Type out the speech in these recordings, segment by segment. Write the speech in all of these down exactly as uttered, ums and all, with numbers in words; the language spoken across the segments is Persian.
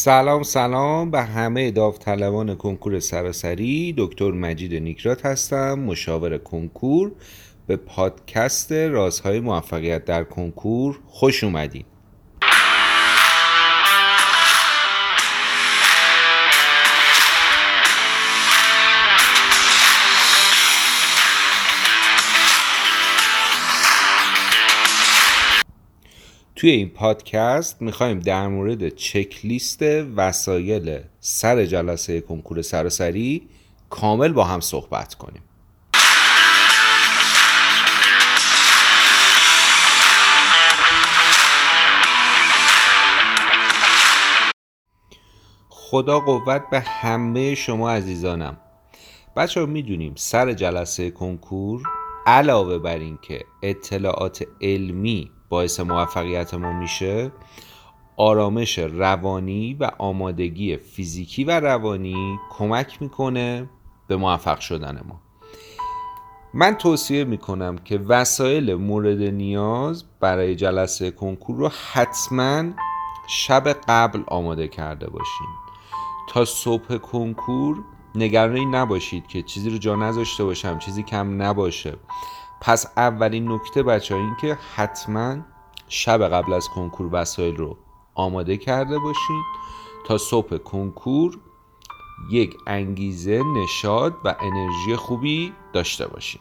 سلام سلام به همه داوطلبان کنکور سراسری. دکتر مجید نیکرات هستم، مشاور کنکور. به پادکست رازهای موفقیت در کنکور خوش اومدین. توی این پادکست میخوایم در مورد چک لیست وسایل سر جلسه کنکور سراسری کامل با هم صحبت کنیم. خدا قوت به همه شما عزیزانم. بچه ها میدونیم سر جلسه کنکور علاوه بر این که اطلاعات علمی باعث موفقیت ما میشه، آرامش روانی و آمادگی فیزیکی و روانی کمک میکنه به موفق شدن ما. من توصیه میکنم که وسایل مورد نیاز برای جلسه کنکور رو حتما شب قبل آماده کرده باشین تا صبح کنکور نگرانی نباشید که چیزی رو جا نذاشته باشم، چیزی کم نباشه. پس اولین نکته بچه ها این که حتما شب قبل از کنکور وسایل رو آماده کرده باشین تا صبح کنکور یک انگیزه، نشاط و انرژی خوبی داشته باشین.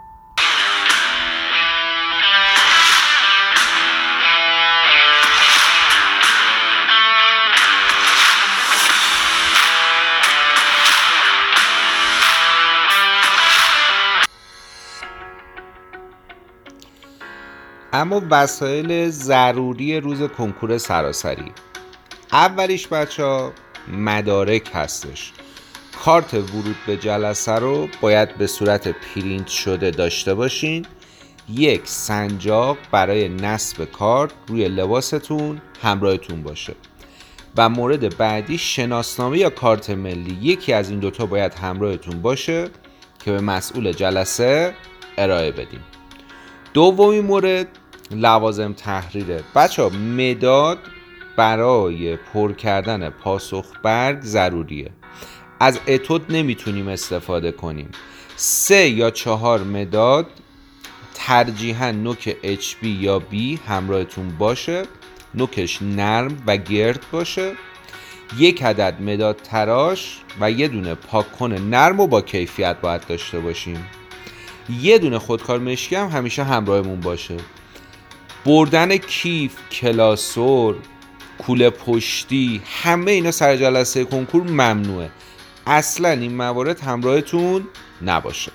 اما وسایل ضروری روز کنکور سراسری، اولیش بچه ها مدارک هستش. کارت ورود به جلسه رو باید به صورت پرینت شده داشته باشین. یک سنجاق برای نصب کارت روی لباستون همراهتون باشه. و مورد بعدی شناسنامه یا کارت ملی، یکی از این دوتا باید همراهتون باشه که به مسئول جلسه ارائه بدیم. دومین مورد لوازم تحریره. بچه ها مداد برای پر کردن پاسخ برگ ضروریه. از اتود نمیتونیم استفاده کنیم. سه یا چهار مداد، ترجیحاً نوک اچ بی یا بی همراهتون باشه، نوکش نرم و گرد باشه. یک عدد مداد تراش و یه دونه پاککن نرم و با کیفیت باید داشته باشیم. یه دونه خودکار مشکی هم همیشه همراهمون باشه. بردن کیف، کلاسور، کوله پشتی، همه اینا سر جلسه کنکور ممنوعه. اصلا این موارد همراهتون نباشه.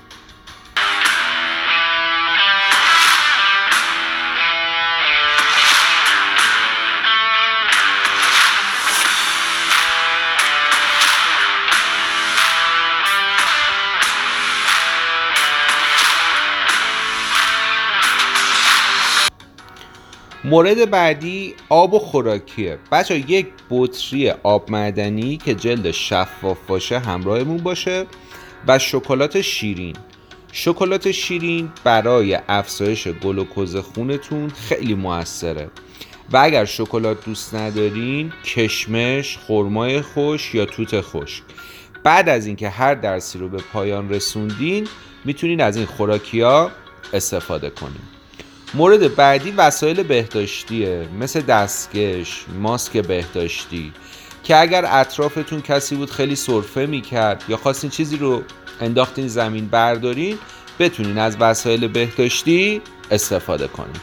مورد بعدی آب و خوراکیه. بچه یک بطری آب معدنی که جلد شفاف باشه همراهمون باشه و شکلات شیرین. شکلات شیرین برای افزایش گلوکوز خونتون خیلی موثره. و اگر شکلات دوست ندارین، کشمش، خرمای خوش یا توت خشک. بعد از اینکه هر درسی رو به پایان رسوندین میتونین از این خوراکی‌ها استفاده کنین. مورد بعدی وسایل بهداشتیه، مثل دستکش، ماسک بهداشتی که اگر اطرافتون کسی بود خیلی سرفه میکرد یا خواستین چیزی رو انداختین زمین بردارین، بتونین از وسایل بهداشتی استفاده کنین.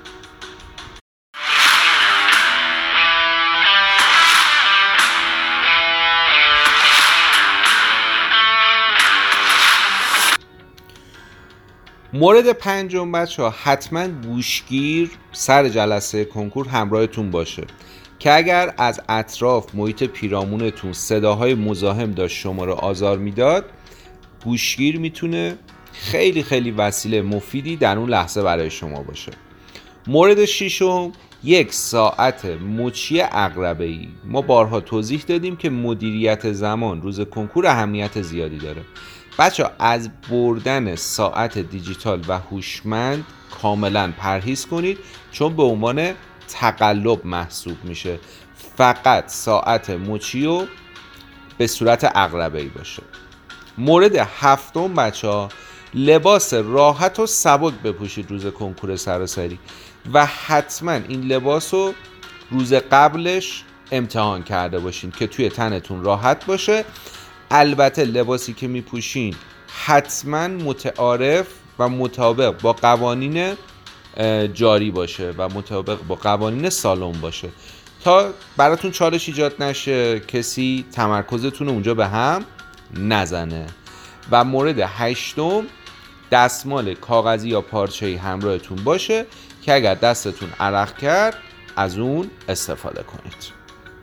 مورد پنجم بچه ها حتما گوشگیر سر جلسه کنکور همراهتون باشه که اگر از اطراف محیط پیرامونتون صداهای مزاحم داشت شما رو آزار میداد، گوشگیر میتونه خیلی خیلی وسیله مفیدی در اون لحظه برای شما باشه. مورد ششم یک ساعت مچی عقربه‌ای. ما بارها توضیح دادیم که مدیریت زمان روز کنکور اهمیت زیادی داره. بچه از بردن ساعت دیجیتال و هوشمند کاملا پرهیز کنید، چون به عنوان تقلب محسوب میشه. فقط ساعت مچی و به صورت عقربه‌ای باشه. مورد هفتم بچه ها، لباس راحت و سبک بپوشید روز کنکور سراسری و حتما این لباس رو روز قبلش امتحان کرده باشین که توی تنتون راحت باشه. البته لباسی که میپوشین حتما متعارف و مطابق با قوانین جاری باشه و مطابق با قوانین سالن باشه تا براتون چالش ایجاد نشه، کسی تمرکزتون رو اونجا به هم نزنه. و مورد هشتم، دستمال کاغذی یا پارچه‌ای همراهتون باشه که اگر دستتون عرق کرد از اون استفاده کنید.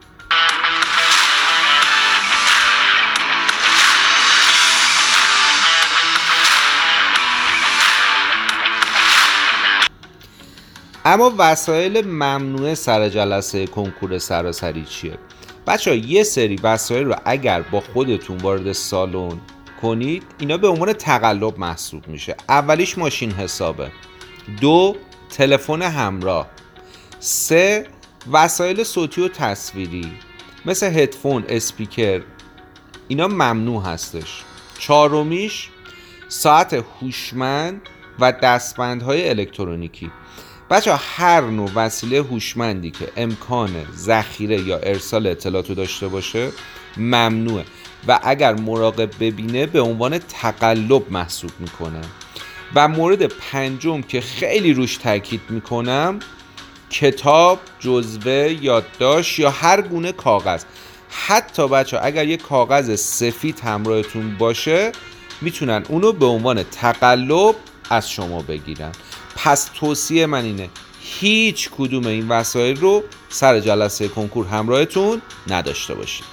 اما وسایل ممنوعه سر جلسه کنکور سراسری چیه؟ بچه‌ها یه سری وسایل رو اگر با خودتون وارد سالن کنید اینا به عنوان تقلب محسوب میشه. اولیش ماشین حسابه، دو تلفن همراه، سه وسایل صوتی و تصویری مثل هدفون، اسپیکر، اینا ممنوع هستش. چهارمیش ساعت هوشمند و دستبندهای الکترونیکی. بچه ها هر نوع وسیله هوشمندی که امکان ذخیره یا ارسال اطلاعاتو داشته باشه ممنوعه و اگر مراقب ببینه به عنوان تقلب محسوب میکنه. و مورد پنجم که خیلی روش تاکید میکنم، کتاب، جزوه، یادداشت یا هر گونه کاغذ. حتی بچه ها اگر یه کاغذ سفید همراهتون باشه میتونن اونو به عنوان تقلب از شما بگیرن. پس توصیه من اینه هیچ کدوم این وسایل رو سر جلسه کنکور همراهتون نداشته باشید.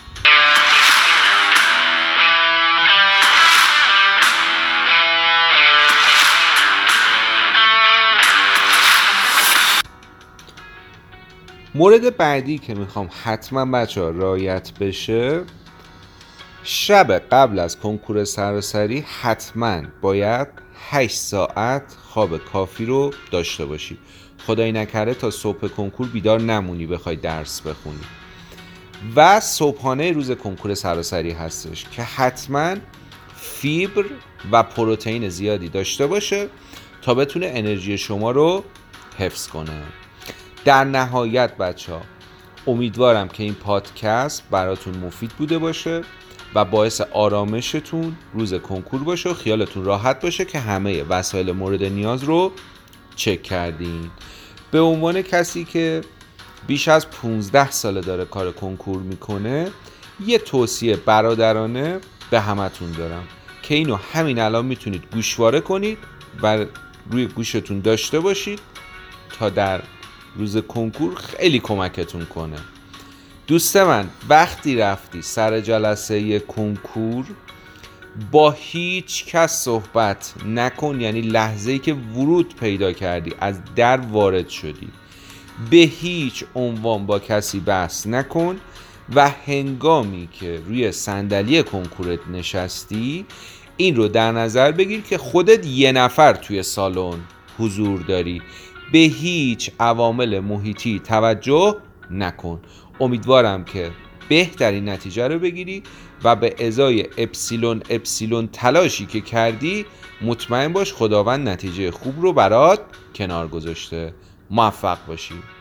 مورد بعدی که میخوام حتما بچه ها رعایت بشه، شب قبل از کنکور سراسری حتما باید هشت ساعت خواب کافی رو داشته باشی. خدای نکرده تا صبح کنکور بیدار نمونی بخوای درس بخونی. و صبحانه روز کنکور سراسری هستش که حتما فیبر و پروتئین زیادی داشته باشه تا بتونه انرژی شما رو حفظ کنه. در نهایت بچه ها امیدوارم که این پادکست براتون مفید بوده باشه و باعث آرامشتون روز کنکور باشه و خیالتون راحت باشه که همه وسایل مورد نیاز رو چک کردین. به عنوان کسی که بیش از پونزده ساله داره کار کنکور میکنه یه توصیه برادرانه به همتون دارم که اینو همین الان میتونید گوشواره کنید و روی گوشتون داشته باشید تا در روز کنکور خیلی کمکتون کنه. دوست من وقتی رفتی سر جلسه کنکور با هیچ کس صحبت نکن، یعنی لحظه‌ای که ورود پیدا کردی از در وارد شدی به هیچ عنوان با کسی بحث نکن و هنگامی که روی صندلی کنکورت نشستی این رو در نظر بگیر که خودت یه نفر توی سالن حضور داری، به هیچ عوامل محیطی توجه نکن. امیدوارم که بهترین نتیجه رو بگیری و به ازای اپسیلون اپسیلون تلاشی که کردی مطمئن باش خداوند نتیجه خوب رو برات کنار گذاشته. موفق باشی.